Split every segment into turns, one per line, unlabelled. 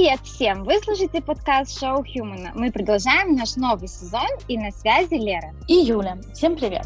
Привет всем! Вы слушаете подкаст «Шоу Хьюмана». Мы продолжаем наш новый сезон, и на связи Лера.
И Юля. Всем привет!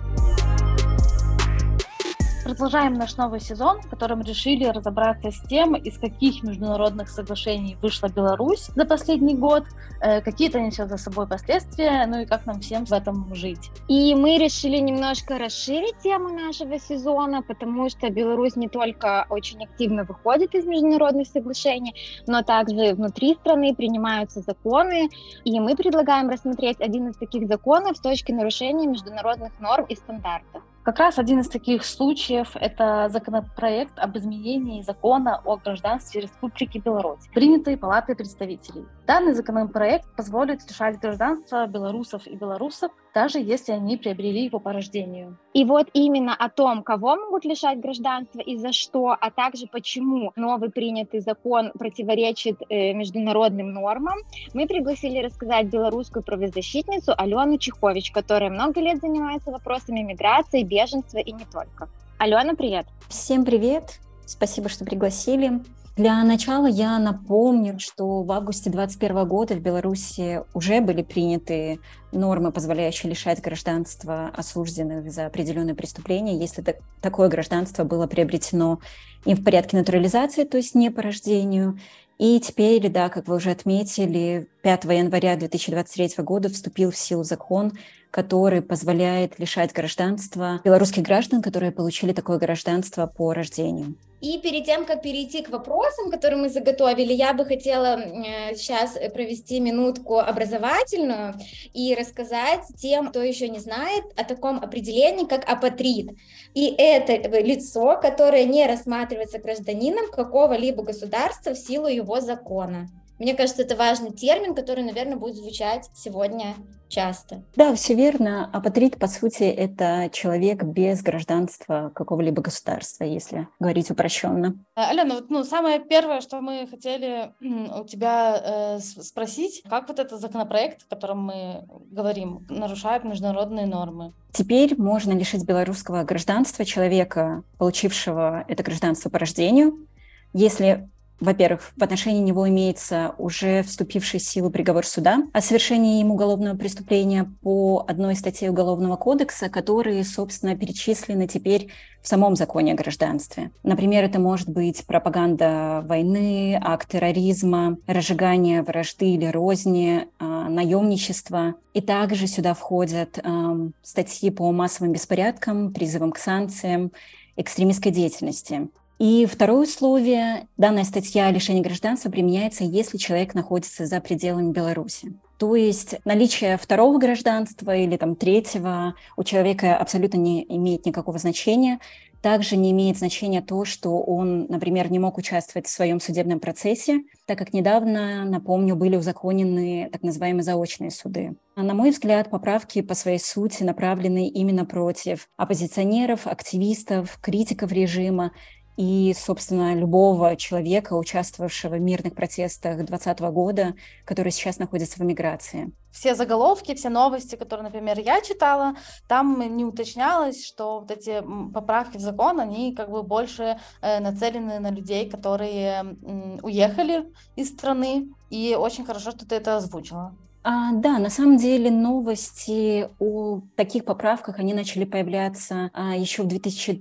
Продолжаем наш новый сезон, в котором решили разобраться с тем, из каких международных соглашений вышла Беларусь за последний год, какие это несет за собой последствия, ну и как нам всем в этом жить.
И мы решили немножко расширить тему нашего сезона, потому что Беларусь не только очень активно выходит из международных соглашений, но также внутри страны принимаются законы, и мы предлагаем рассмотреть один из таких законов с точки нарушения международных норм и стандартов.
Как раз один из таких случаев – это законопроект об изменении закона о гражданстве Республики Беларусь, принятый Палатой представителей. Данный законопроект позволит лишать гражданства белорусов и белорусок, даже если они приобрели его по рождению.
И вот именно о том, кого могут лишать гражданства и за что, а также почему новый принятый закон противоречит международным нормам, мы пригласили рассказать белорусскую правозащитницу Алену Чехович, которая много лет занимается вопросами миграции, беженства и не только. Алена, привет!
Всем привет! Спасибо, что пригласили. Для начала я напомню, что в августе 2021 года в Беларуси уже были приняты нормы, позволяющие лишать гражданства осужденных за определенные преступления, если такое гражданство было приобретено им в порядке натурализации, то есть не по рождению. И теперь, да, как вы уже отметили, 5 января 2023 года вступил в силу закон, который позволяет лишать гражданства белорусских граждан, которые получили такое гражданство по рождению.
И перед тем, как перейти к вопросам, которые мы заготовили, я бы хотела сейчас провести минутку образовательную и рассказать тем, кто еще не знает, о таком определении, как апатрид. И это лицо, которое не рассматривается гражданином какого-либо государства в силу его закона. Мне кажется, это важный термин, который, наверное, будет звучать сегодня часто.
Да, все верно. Апатрид, по сути, это человек без гражданства какого-либо государства, если говорить упрощенно.
Алена, самое первое, что мы хотели у тебя спросить, как вот этот законопроект, о котором мы говорим, нарушает международные нормы?
Теперь можно лишить белорусского гражданства человека, получившего это гражданство по рождению, если, во-первых, в отношении него имеется уже вступивший в силу приговор суда о совершении им уголовного преступления по одной из статей Уголовного кодекса, которые, собственно, перечислены теперь в самом законе о гражданстве. Например, это может быть пропаганда войны, акт терроризма, разжигание вражды или розни, наемничество. И также сюда входят статьи по массовым беспорядкам, призывам к санкциям, экстремистской деятельности. И второе условие, данная статья о лишении гражданства применяется, если человек находится за пределами Беларуси. То есть наличие второго гражданства или третьего у человека абсолютно не имеет никакого значения. Также не имеет значения то, что он, например, не мог участвовать в своем судебном процессе, так как недавно, напомню, были узаконены так называемые заочные суды. На мой взгляд, поправки по своей сути направлены именно против оппозиционеров, активистов, критиков режима, и, собственно, любого человека, участвовавшего в мирных протестах 2020 года, который сейчас находится в эмиграции.
Все заголовки, все новости, которые, например, я читала, там не уточнялось, что вот эти поправки в закон, они больше нацелены на людей, которые уехали из страны, и очень хорошо, что ты это озвучила.
Да, на самом деле новости о таких поправках, они начали появляться еще в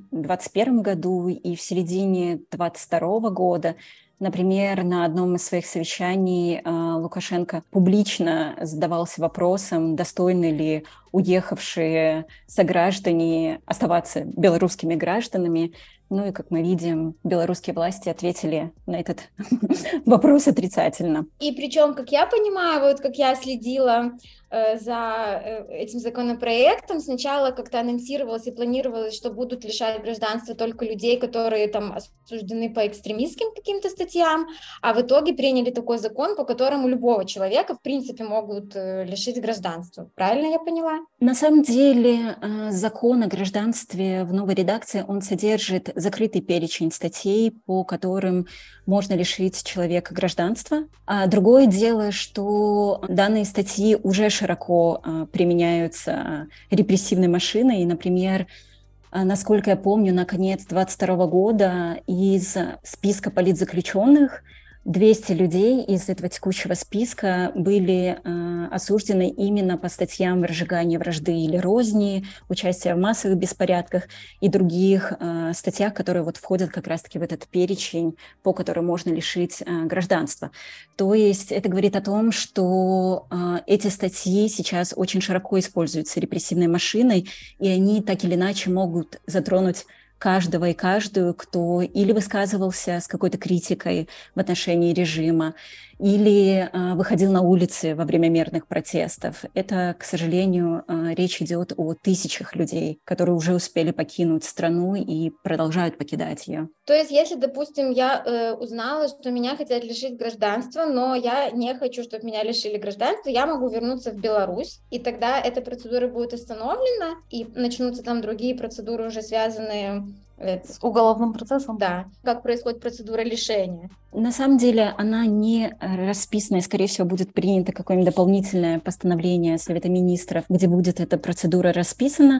2021 году и в середине 2022 года. Например, на одном из своих совещаний Лукашенко публично задавался вопросом, достойны ли уехавшие сограждане оставаться белорусскими гражданами. Ну и, как мы видим, белорусские власти ответили на этот вопрос отрицательно.
И причем, как я понимаю, как я следила за этим законопроектом, сначала как-то анонсировалось и планировалось, что будут лишать гражданства только людей, которые осуждены по экстремистским каким-то статьям, а в итоге приняли такой закон, по которому любого человека, в принципе, могут лишить гражданства. Правильно я поняла?
На самом деле закон о гражданстве в новой редакции, он содержит закрытый перечень статей, по которым можно лишить человека гражданства. А другое дело, что данные статьи уже широко применяются репрессивной машиной. И, например, насколько я помню, на конец 2022 года из списка политзаключенных 200 людей из этого текущего списка были осуждены именно по статьям разжигания вражды или розни, участия в массовых беспорядках и других статьях, которые вот входят как раз-таки в этот перечень, по которым можно лишить гражданства. То есть это говорит о том, что эти статьи сейчас очень широко используются репрессивной машиной, и они так или иначе могут затронуть каждого и каждую, кто или высказывался с какой-то критикой в отношении режима, или выходил на улицы во время мирных протестов. Это, к сожалению, речь идет о тысячах людей, которые уже успели покинуть страну и продолжают покидать ее.
То есть, если, допустим, я узнала, что меня хотят лишить гражданства, но я не хочу, чтобы меня лишили гражданства, я могу вернуться в Беларусь, и тогда эта процедура будет остановлена, и начнутся там другие процедуры, уже связанные
с уголовным процессом?
Да. Как происходит процедура лишения?
На самом деле она не расписана, и, скорее всего, будет принято какое-нибудь дополнительное постановление Совета Министров, где будет эта процедура расписана.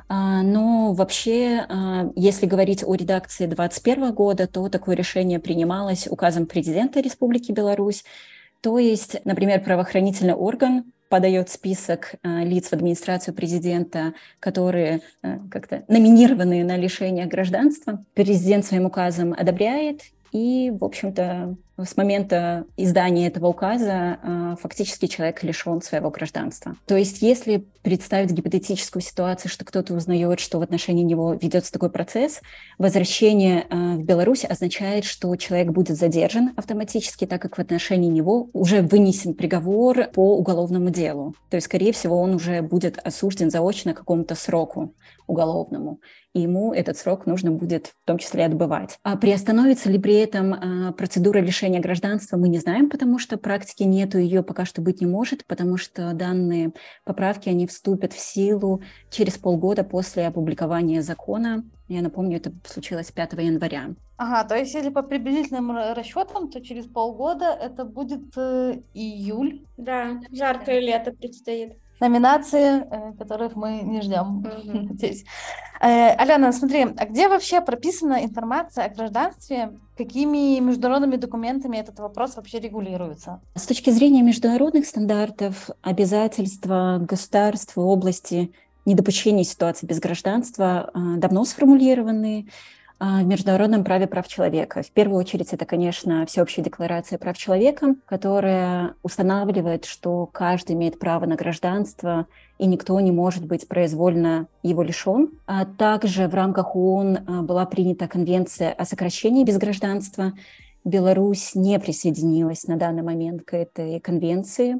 Но вообще, если говорить о редакции 2021 года, то такое решение принималось указом президента Республики Беларусь. То есть, например, правоохранительный орган подает список лиц в администрацию президента, которые как-то номинированы на лишение гражданства. Президент своим указом одобряет, и, в общем-то, с момента издания этого указа фактически человек лишен своего гражданства. То есть, если представить гипотетическую ситуацию, что кто-то узнает, что в отношении него ведется такой процесс, возвращение в Беларусь означает, что человек будет задержан автоматически, так как в отношении него уже вынесен приговор по уголовному делу. То есть, скорее всего, он уже будет осужден заочно к какому-то сроку уголовному, и ему этот срок нужно будет в том числе отбывать. А приостановится ли при этом процедура лишения гражданства, мы не знаем, потому что практики нету, ее пока что быть не может, потому что данные поправки, они вступят в силу через полгода после опубликования закона. Я напомню, это случилось 5 января.
Ага, то есть если по приблизительным расчетам, то через полгода это будет июль.
Да, жаркое лето предстоит.
Номинации, которых мы не ждем здесь. Алена, смотри, а где вообще прописана информация о гражданстве? Какими международными документами этот вопрос вообще регулируется?
С точки зрения международных стандартов, обязательства государств в области недопущения ситуации без гражданства давно сформулированы в Международном праве прав человека. В первую очередь, это, конечно, Всеобщая декларация прав человека, которая устанавливает, что каждый имеет право на гражданство, и никто не может быть произвольно его лишен. А также в рамках ООН была принята Конвенция о сокращении безгражданства. Беларусь не присоединилась на данный момент к этой конвенции,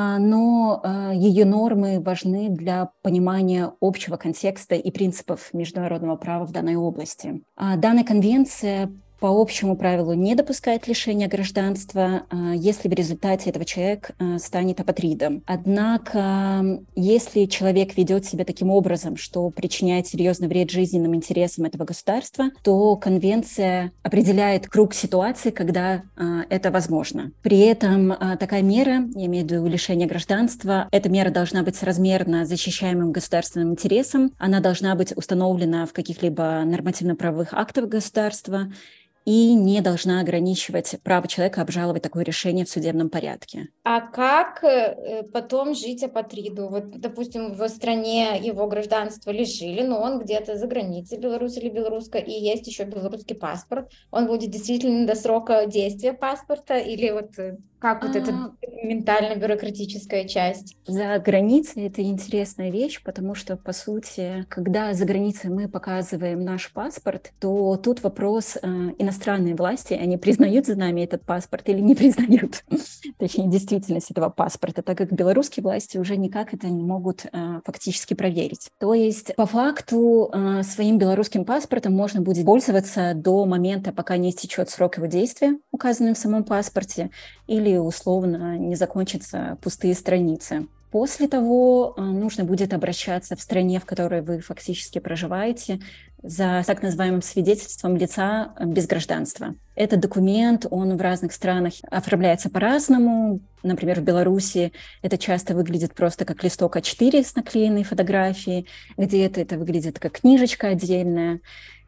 но ее нормы важны для понимания общего контекста и принципов международного права в данной области. Данная конвенция по общему правилу не допускает лишения гражданства, если в результате этого человек станет апатридом. Однако, если человек ведет себя таким образом, что причиняет серьезный вред жизненным интересам этого государства, то конвенция определяет круг ситуаций, когда это возможно. При этом такая мера, я имею в виду лишение гражданства, эта мера должна быть соразмерна защищаемым государственным интересам, она должна быть установлена в каких-либо нормативно-правовых актах государства, и не должна ограничивать право человека обжаловать такое решение в судебном порядке.
А как потом жить апатриду? Вот, допустим, в стране его гражданство лишили, но он где-то за границей, Беларусь или белоруска, и есть еще белорусский паспорт. Он будет действительно до срока действия паспорта или вот как вот эта ментально-бюрократическая часть?
За границей это интересная вещь, потому что, по сути, когда за границей мы показываем наш паспорт, то тут вопрос иностранные власти, они признают за нами этот паспорт или не признают, точнее, действительность этого паспорта, так как белорусские власти уже никак это не могут фактически проверить. То есть, по факту, своим белорусским паспортом можно будет пользоваться до момента, пока не истечет срок его действия, указанный в самом паспорте, или условно не закончатся пустые страницы. После того нужно будет обращаться в стране, в которой вы фактически проживаете, за так называемым свидетельством лица без гражданства. Этот документ, он в разных странах оформляется по-разному. Например, в Беларуси это часто выглядит просто как листок А4 с наклеенной фотографией, где-то это выглядит как книжечка отдельная.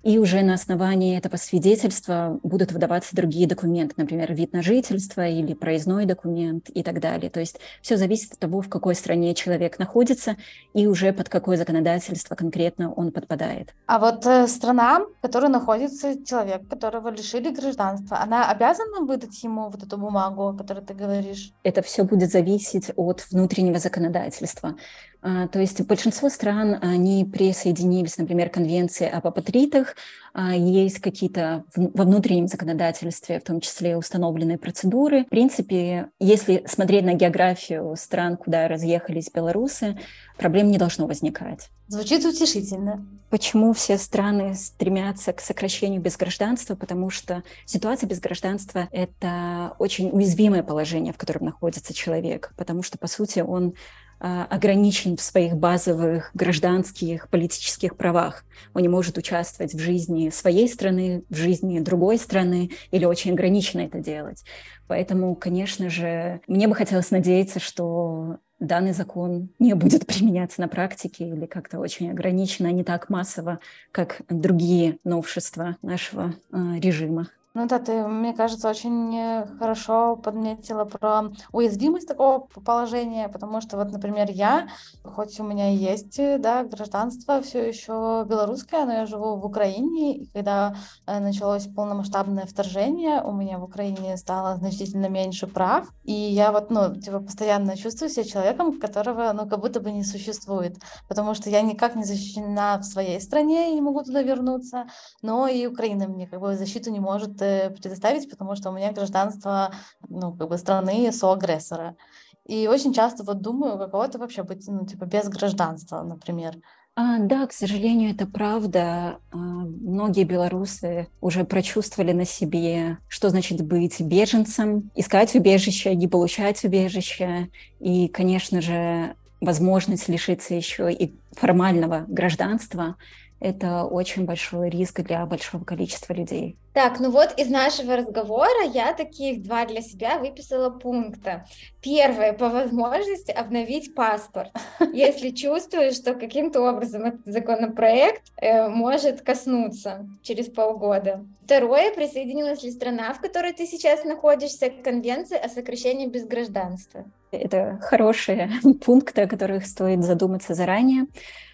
и уже на основании этого свидетельства будут выдаваться другие документы, например, вид на жительство или проездной документ и так далее. То есть все зависит от того, в какой стране человек находится и уже под какое законодательство конкретно он подпадает.
А вот страна, в которой находится человек, которого лишили гражданства, она обязана выдать ему вот эту бумагу, о которой ты говоришь?
Это все будет зависеть от внутреннего законодательства. То есть большинство стран, они присоединились, например, к конвенции об апатридах, есть какие-то во внутреннем законодательстве, в том числе установленные процедуры. В принципе, если смотреть на географию стран, куда разъехались белорусы, проблем не должно возникать.
Звучит утешительно.
Почему все страны стремятся к сокращению безгражданства? Потому что ситуация без гражданства – это очень уязвимое положение, в котором находится человек, потому что, по сути, он ограничен в своих базовых гражданских, политических правах. Он не может участвовать в жизни своей страны, в жизни другой страны или очень ограниченно это делать. Поэтому, конечно же, мне бы хотелось надеяться, что данный закон не будет применяться на практике или как-то очень ограниченно, не так массово, как другие новшества нашего режима.
Ну да, ты, мне кажется, очень хорошо подметила про уязвимость такого положения, потому что вот, например, я, хоть у меня есть, да, гражданство все еще белорусское, но я живу в Украине, и когда началось полномасштабное вторжение, у меня в Украине стало значительно меньше прав, и я вот, постоянно чувствую себя человеком, которого, как будто бы не существует, потому что я никак не защищена в своей стране и не могу туда вернуться, но и Украина мне защиту не может предоставить, потому что у меня гражданство, страны соагрессора. И очень часто думаю, каково это вообще быть, без гражданства, например.
Да, к сожалению, это правда. Многие белорусы уже прочувствовали на себе, что значит быть беженцем, искать убежище, не получать убежище. И, конечно же, возможность лишиться еще и формального гражданства – это очень большой риск для большого количества людей.
Так, из нашего разговора я таких 2 для себя выписала пункта. Первое, по возможности обновить паспорт, если чувствуешь, что каким-то образом этот законопроект может коснуться через полгода. Второе, присоединилась ли страна, в которой ты сейчас находишься, к конвенции о сокращении безгражданства?
Это хорошие пункты, о которых стоит задуматься заранее.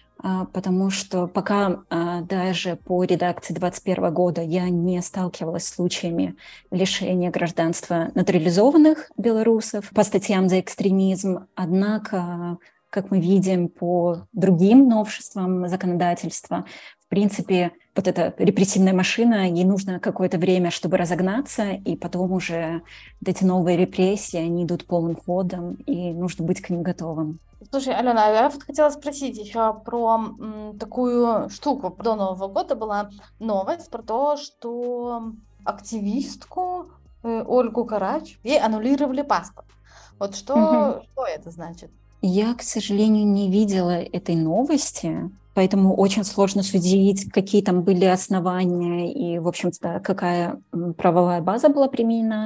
Потому что пока даже по редакции 2021 года я не сталкивалась с случаями лишения гражданства натурализованных белорусов по статьям за экстремизм. Однако, как мы видим по другим новшествам законодательства, в принципе, вот эта репрессивная машина, ей нужно какое-то время, чтобы разогнаться, и потом уже вот эти новые репрессии, они идут полным ходом, и нужно быть к ним готовым.
Слушай, Алена, я хотела спросить еще про такую штуку. До Нового года была новость про то, что активистку Ольгу Карач, ей аннулировали паспорт. Вот что это значит?
Я, к сожалению, не видела этой новости, поэтому очень сложно судить, какие там были основания и, в общем-то, какая правовая база была применена.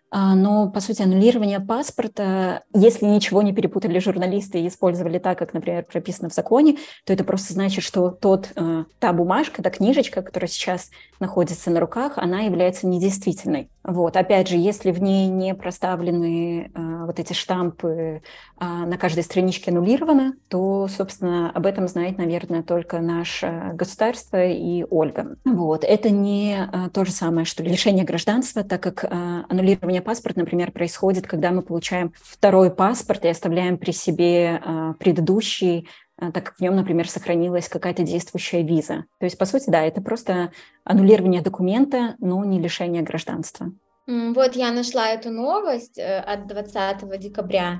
Но, по сути, аннулирование паспорта, если ничего не перепутали журналисты и использовали так, как, например, прописано в законе, то это просто значит, что та бумажка, та книжечка, которая сейчас находится на руках, она является недействительной. Опять же, если в ней не проставлены вот эти штампы на каждой страничке аннулировано, то, собственно, об этом знает, наверное, только наше государство и Ольга. Это не то же самое, что лишение гражданства, так как аннулирование паспорта, например, происходит, когда мы получаем второй паспорт и оставляем при себе предыдущий, так как в нем, например, сохранилась какая-то действующая виза. То есть, по сути, да, это просто аннулирование документа, но не лишение гражданства.
Я нашла эту новость от 20 декабря,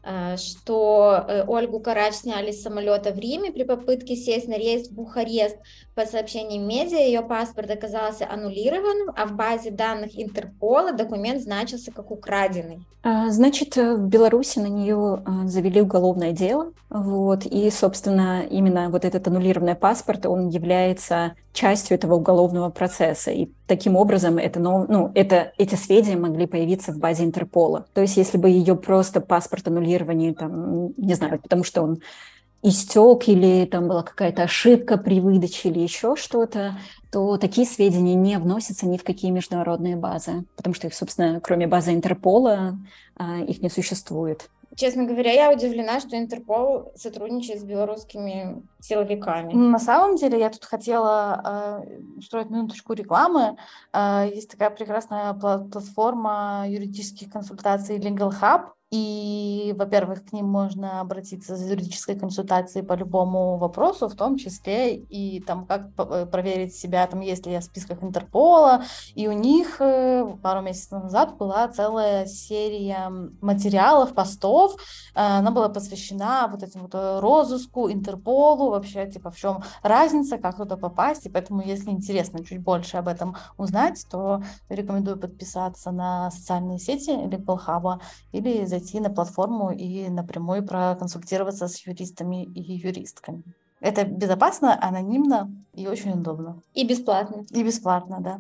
что Ольгу Карач сняли с самолета в Риме при попытке сесть на рейс в Бухарест. По сообщениям медиа, ее паспорт оказался аннулированным, а в базе данных Интерпола документ значился как украденный.
Значит, в Беларуси на нее завели уголовное дело, и, собственно, именно этот аннулированный паспорт, он является частью этого уголовного процесса, и таким образом эти сведения могли появиться в базе Интерпола. То есть, если бы ее просто паспорт аннулировали, не знаю, потому что он истек или там была какая-то ошибка при выдаче или еще что-то, то такие сведения не вносятся ни в какие международные базы, потому что их, собственно, кроме базы Интерпола, их не существует.
Честно говоря, я удивлена, что Интерпол сотрудничает с белорусскими силовиками.
На самом деле, я тут хотела устроить минуточку рекламы. Есть такая прекрасная платформа юридических консультаций Legal Hub. И, во-первых, к ним можно обратиться за юридической консультацией по любому вопросу, в том числе и там, как проверить себя, там, есть ли я в списках Интерпола. И у них пару месяцев назад была целая серия материалов, постов. Она была посвящена вот этому вот розыску, Интерполу, вообще, типа, в чем разница, как туда попасть. И поэтому, если интересно чуть больше об этом узнать, то рекомендую подписаться на социальные сети Legal Hub или зайти на платформу и напрямую проконсультироваться с юристами и юристками. Это безопасно, анонимно и очень удобно.
И бесплатно.
И бесплатно, да.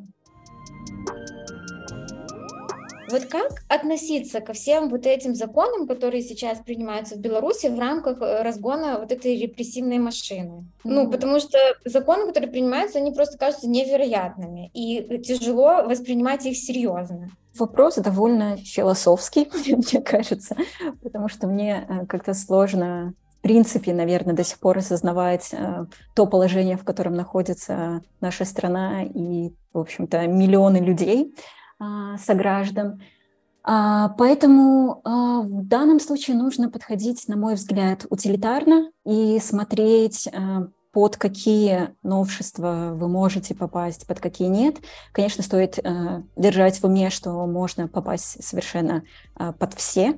Вот как относиться ко всем вот этим законам, которые сейчас принимаются в Беларуси в рамках разгона вот этой репрессивной машины? Ну, потому что законы, которые принимаются, они просто кажутся невероятными, и тяжело воспринимать их серьезно.
Вопрос довольно философский, мне кажется, потому что мне как-то сложно, в принципе, наверное, до сих пор осознавать то положение, в котором находится наша страна и, в общем-то, миллионы людей, сограждан. Поэтому в данном случае нужно подходить, на мой взгляд, утилитарно и смотреть, под какие новшества вы можете попасть, под какие нет. Конечно, стоит держать в уме, что можно попасть совершенно под все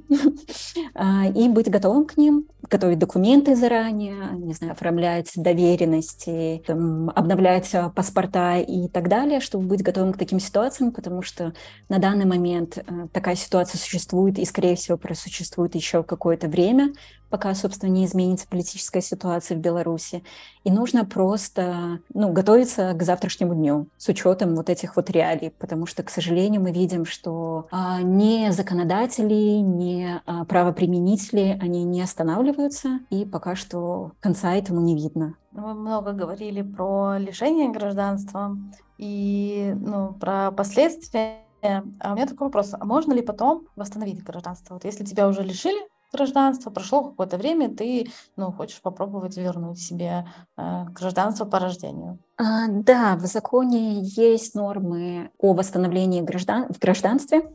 и быть готовым к ним, готовить документы заранее, не знаю, оформлять доверенности, там, обновлять паспорта и так далее, чтобы быть готовым к таким ситуациям, потому что на данный момент такая ситуация существует и, скорее всего, просуществует еще какое-то время, пока, собственно, не изменится политическая ситуация в Беларуси. И нужно просто готовиться к завтрашнему дню с учетом вот этих вот реалий, потому что, к сожалению, мы видим, что ни законодатели, ни правоприменители, они не останавливаются, и пока что конца этому не видно.
Мы много говорили про лишение гражданства и про последствия. А у меня такой вопрос. А можно ли потом восстановить гражданство? Вот если тебя уже лишили гражданства, прошло какое-то время, ты хочешь попробовать вернуть себе гражданство по рождению.
Да, в законе есть нормы о восстановлении в гражданстве.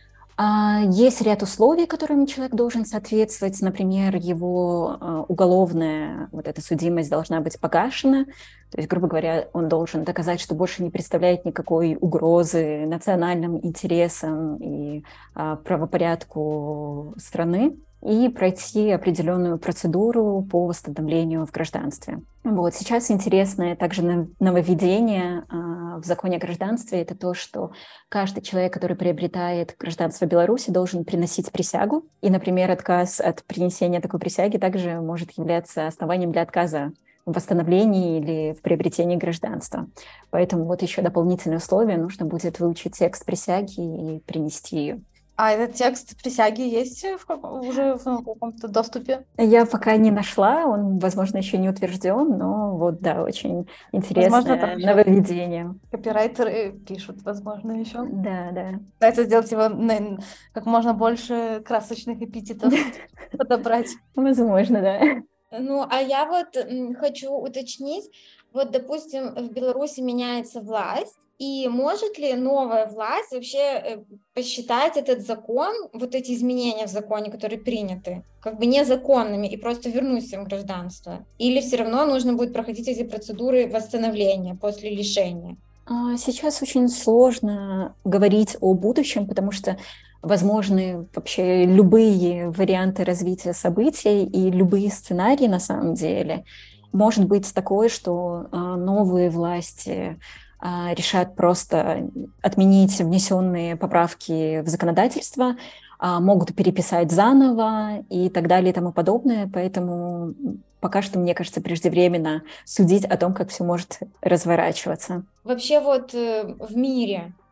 Есть ряд условий, которым человек должен соответствовать. Например, его уголовная вот эта судимость должна быть погашена. То есть, грубо говоря, он должен доказать, что больше не представляет никакой угрозы национальным интересам и правопорядку страны, и пройти определенную процедуру по восстановлению в гражданстве. Вот. Сейчас интересное также нововведение в законе о гражданстве — это то, что каждый человек, который приобретает гражданство Беларуси, должен приносить присягу. И, например, отказ от принесения такой присяги также может являться основанием для отказа в восстановлении или в приобретении гражданства. Поэтому вот еще дополнительное условие: нужно будет выучить текст присяги и принести ее.
А этот текст присяги есть уже в каком-то доступе?
Я пока не нашла, он, возможно, еще не утвержден, но вот, да, очень интересное нововведение.
Копирайтеры пишут, возможно, еще.
Да.
Пытаются сделать его как можно больше красочных эпитетов подобрать.
Возможно, да.
А я вот хочу уточнить, вот, допустим, в Беларуси меняется власть, и может ли новая власть вообще посчитать этот закон, вот эти изменения в законе, которые приняты, как бы незаконными и просто вернуть всем гражданство? Или все равно нужно будет проходить эти процедуры восстановления после лишения?
Сейчас очень сложно говорить о будущем, потому что возможны вообще любые варианты развития событий и любые сценарии на самом деле. Может быть такое, что новые власти решат просто отменить внесенные поправки в законодательство, могут переписать заново и так далее и тому подобное. Поэтому пока что, мне кажется, преждевременно судить о том, как все может разворачиваться.
Вообще вот в мире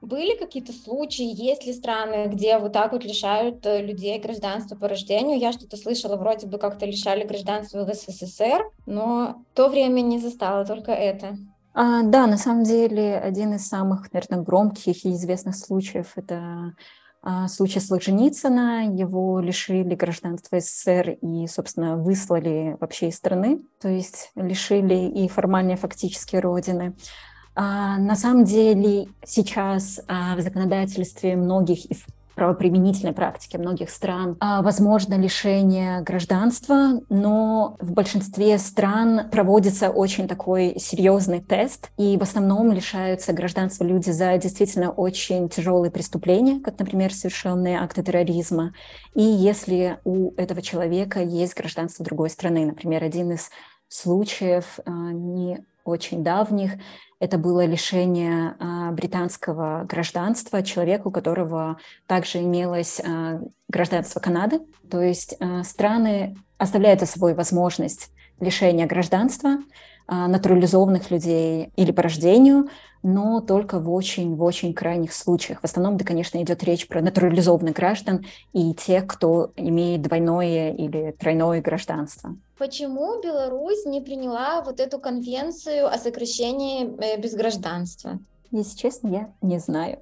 Были какие-то случаи, есть ли страны, где вот так вот лишают людей гражданства по рождению? Я что-то слышала, вроде бы как-то лишали гражданства в СССР, но в то время не застала только это.
Да, на самом деле, один из самых, наверное, громких и известных случаев — это случай Солженицына. Его лишили гражданства СССР и, собственно, выслали вообще из страны, то есть лишили и формально, и фактически родины. На самом деле сейчас в законодательстве многих и в правоприменительной практике многих стран возможно лишение гражданства, но в большинстве стран проводится очень такой серьезный тест, и в основном лишаются гражданства люди за действительно очень тяжелые преступления, как, например, совершенные акты терроризма, и если у этого человека есть гражданство другой страны. Например, один из случаев не очень давних — это было лишение британского гражданства человеку, у которого также имелось гражданство Канады. То есть страны оставляют за собой возможность лишения гражданства натурализованных людей или по рождению, но только в очень крайних случаях. В основном, да, конечно, идет речь про натурализованных граждан и тех, кто имеет двойное или тройное гражданство.
Почему Беларусь не приняла вот эту конвенцию о сокращении безгражданства?
Если честно, я не знаю.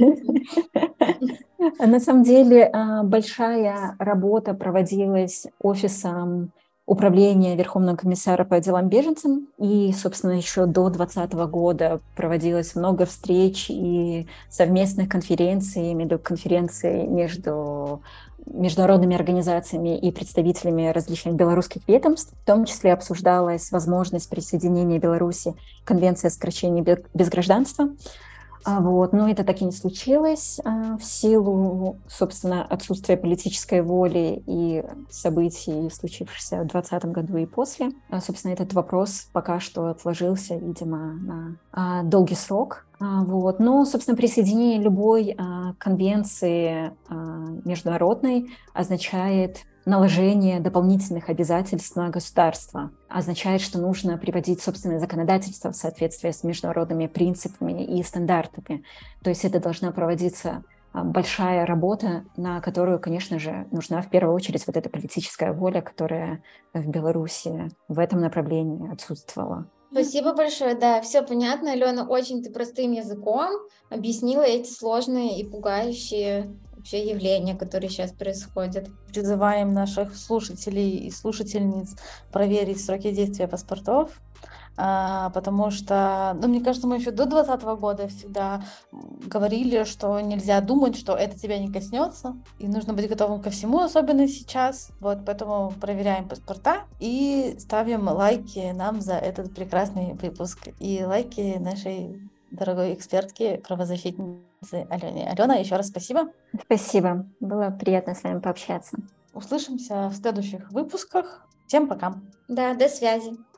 На самом деле большая работа проводилась офисом Управления Верховного комиссара по делам беженцам. И, собственно, еще до 2020 года проводилось много встреч и совместных конференций, конференций между международными организациями и представителями различных белорусских ведомств. В том числе обсуждалась возможность присоединения Беларуси к Конвенции о сокращении безгражданства. Но это так и не случилось в силу, собственно, отсутствия политической воли и событий, случившихся в 2020 году и после. Собственно, этот вопрос пока что отложился, видимо, на долгий срок. Но, собственно, присоединение любой конвенции международной означает наложение дополнительных обязательств на государство, означает, что нужно приводить собственное законодательство в соответствие с международными принципами и стандартами. То есть это должна проводиться большая работа, на которую, конечно же, нужна в первую очередь вот эта политическая воля, которая в Беларуси в этом направлении отсутствовала.
Спасибо большое, да, все понятно, Алена, очень ты простым языком объяснила эти сложные и пугающие вообще явления, которые сейчас происходят.
Призываем наших слушателей и слушательниц проверить сроки действия паспортов, потому что, мне кажется, мы еще до 2020 года всегда говорили, что нельзя думать, что это тебя не коснется, и нужно быть готовым ко всему, особенно сейчас. Поэтому проверяем паспорта и ставим лайки нам за этот прекрасный выпуск и лайки нашей дорогой экспертке, правозащитнице Алене. Алена, еще раз спасибо.
Спасибо. Было приятно с вами пообщаться.
Услышимся в следующих выпусках. Всем пока.
Да, до связи.